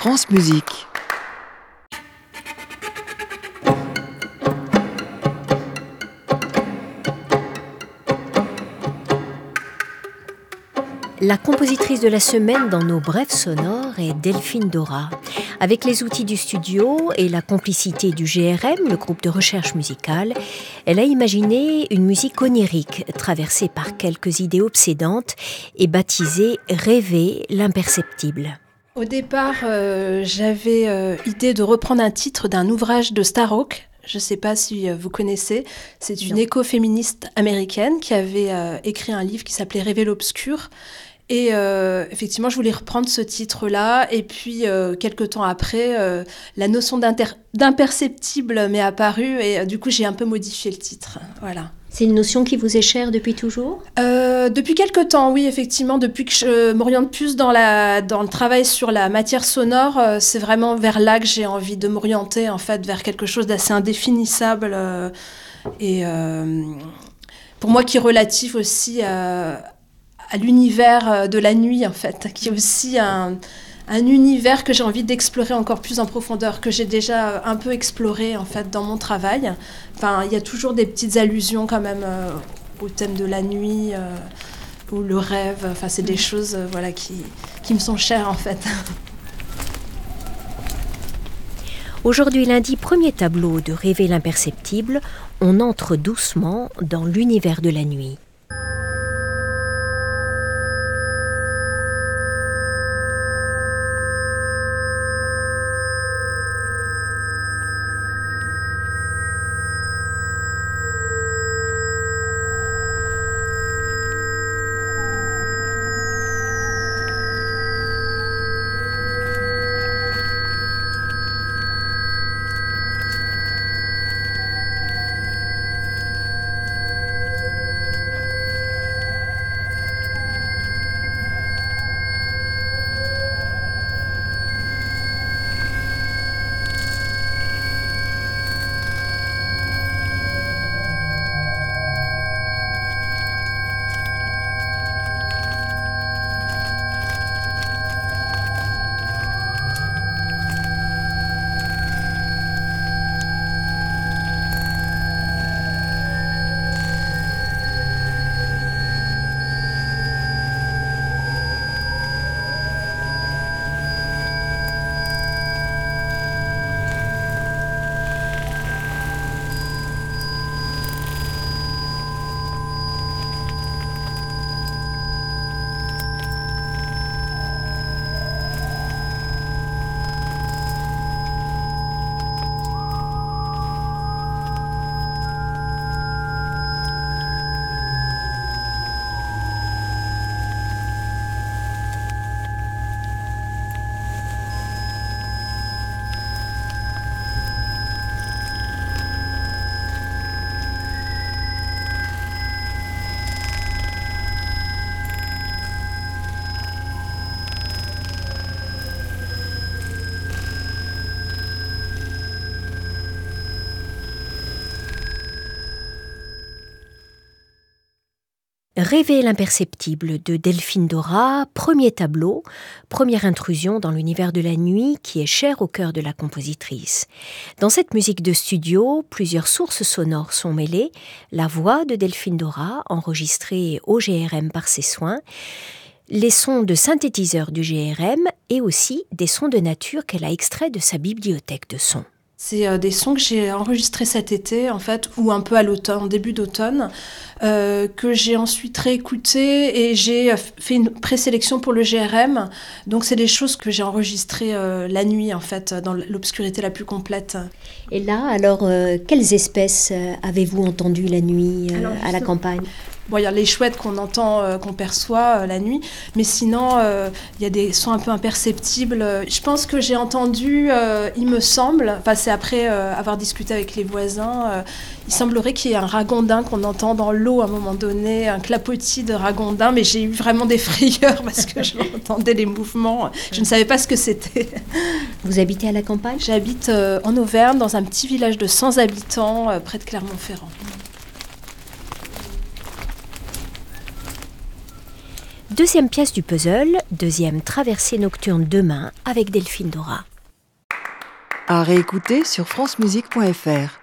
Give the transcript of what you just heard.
France Musique. La compositrice de la semaine dans nos brèves sonores est Delphine Dora. Avec les outils du studio et la complicité du GRM, le groupe de recherche musicale, elle a imaginé une musique onirique, traversée par quelques idées obsédantes et baptisée « Rêver l'imperceptible ». Au départ, j'avais idée de reprendre un titre d'un ouvrage de Starhawk. Je ne sais pas si vous connaissez. C'est une écoféministe américaine qui avait écrit un livre qui s'appelait « Rêver l'obscur ». Et effectivement, je voulais reprendre ce titre-là. Et puis, quelques temps après, la notion d'imperceptible m'est apparue. Et du coup, j'ai un peu modifié le titre. Voilà. C'est une notion qui vous est chère depuis toujours ? Depuis quelques temps, oui, effectivement. Depuis que je m'oriente plus dans le travail sur la matière sonore, c'est vraiment vers là que j'ai envie de m'orienter, en fait, vers quelque chose d'assez indéfinissable. Et pour moi, qui est relatif aussi à l'univers de la nuit, en fait, qui est aussi un univers que j'ai envie d'explorer encore plus en profondeur, que j'ai déjà un peu exploré, en fait, dans mon travail. Enfin, il y a toujours des petites allusions, quand même, au thème de la nuit, ou le rêve. Enfin, c'est des choses, voilà, qui me sont chères, en fait. Aujourd'hui, lundi, premier tableau de Rêver l'imperceptible, on entre doucement dans l'univers de la nuit. Rêver l'imperceptible de Delphine Dora, premier tableau, première intrusion dans l'univers de la nuit qui est cher au cœur de la compositrice. Dans cette musique de studio, plusieurs sources sonores sont mêlées, la voix de Delphine Dora, enregistrée au GRM par ses soins, les sons de synthétiseurs du GRM et aussi des sons de nature qu'elle a extraits de sa bibliothèque de sons. C'est des sons que j'ai enregistrés cet été, en fait, ou un peu à l'automne, en début d'automne, que j'ai ensuite réécoutés et j'ai fait une présélection pour le GRM. Donc, c'est des choses que j'ai enregistrées la nuit, en fait, dans l'obscurité la plus complète. Et là, alors, quelles espèces avez-vous entendues la nuit à la campagne ? Bon, il y a les chouettes qu'on entend, qu'on perçoit la nuit, mais sinon, il y a des sons un peu imperceptibles. Je pense que j'ai entendu, il me semble, enfin c'est après avoir discuté avec les voisins, il semblerait qu'il y ait un ragondin qu'on entend dans l'eau à un moment donné, un clapotis de ragondin, mais j'ai eu vraiment des frayeurs parce que j'entendais les mouvements. Je ne savais pas ce que c'était. Vous habitez à la campagne ? J'habite en Auvergne, dans un petit village de 100 habitants, près de Clermont-Ferrand. Deuxième pièce du puzzle, deuxième traversée nocturne demain avec Delphine Dora. À réécouter sur francemusique.fr.